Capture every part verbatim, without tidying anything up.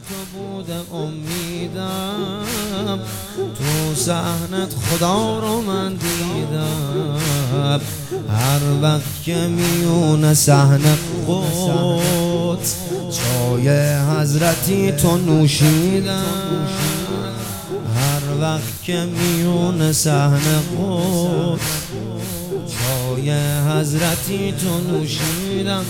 تو بوده امیدم، تو صحنت خدا رو من دیدم. هر وقت که میونه صحنه قدس چای حضرتی تو نوشیدم. هر وقت که میونه صحنه قدس چای حضرتی تو نوشیدم.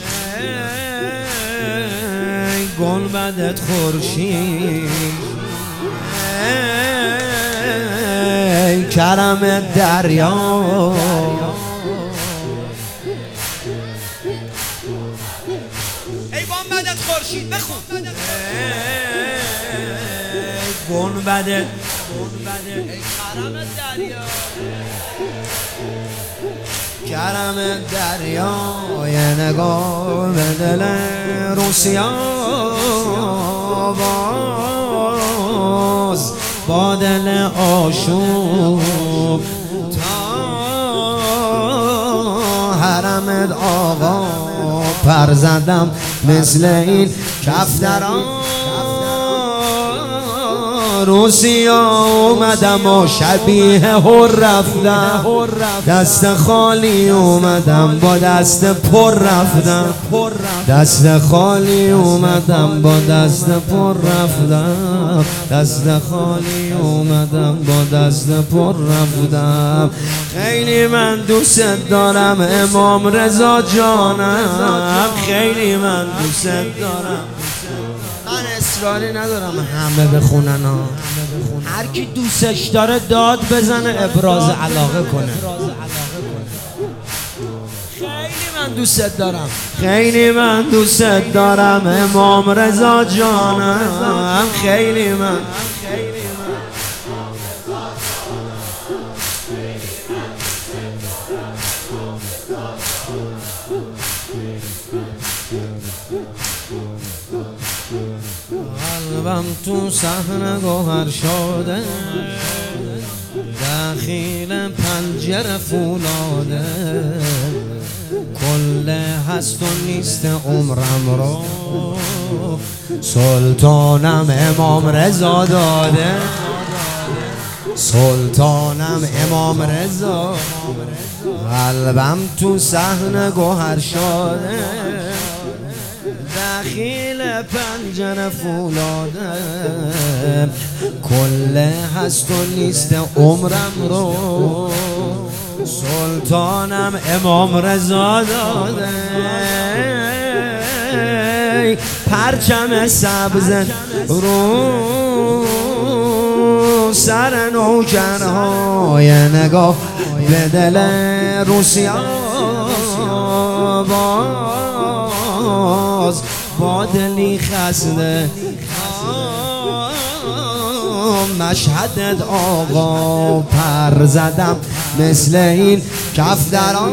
ای گنبدت خورشید، ای کرم دریا، ای گنبدت خورشید بخون. ای گنبدت، ای کرم دریا، کرم دریای نگاه به دل روسیا، باز با دل آشوب تا حرمت آقا پر زدم مثل این کفتران. روسیا اومدم و شبیه هر رفتم، دست خالی اومدم با دست پر رفتم، دست خالی اومدم با دست پر رفتم، دست خالی اومدم با دست پر رفتم. خیلی من دوست دارم امام رضا جانم، خیلی من دوست دارم. من اصراری ندارم همه بخونن ها، هر کی دوستش داره داد بزنه ابراز علاقه کنه. خیلی من دوست دارم، خیلی من دوست دارم امام رضا جانم، خیلی من قلبم تو صحنه گوهر شده، داخل پنجره فولاده، کل هست و نیست عمرم رو سلطانم امام رضا داده، سلطانم امام رضا. قلبم تو صحنه گوهر شده، داخل پنجره فولاده، کل هست و نیست عمرم رو سلطانم امام رضا داده. پرچم سبز رو سر نوکرهای نگاه به دل روسیا، باز با دلی خسته مشهدت آقا پر زدم مثل این کفتران.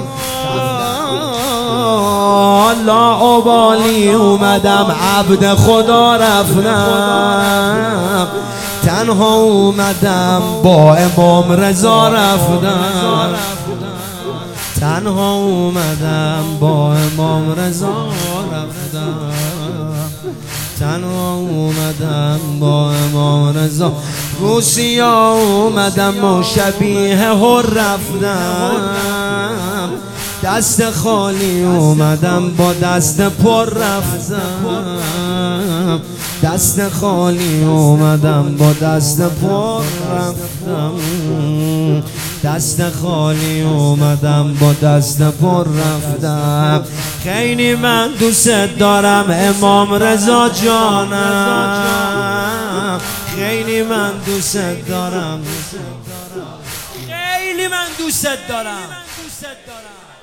لا ابالی اومدم عبد خدا رفتم، تنها اومدم با امام رضا رفتم، تنها اومدم با امام رضا رفتم، تنها اومدم با امام رضا. روسیا اومدم و شبیه هر رفتم، دست خالی اومدم با دست پر رفتم، دست خالی اومدم با دست پر رفتم، دست خالی اومدم با دست پر رفتم. خیلی من دوست دارم امام رضا جانم، خیلی من دوست دارم، خیلی من دوست دارم.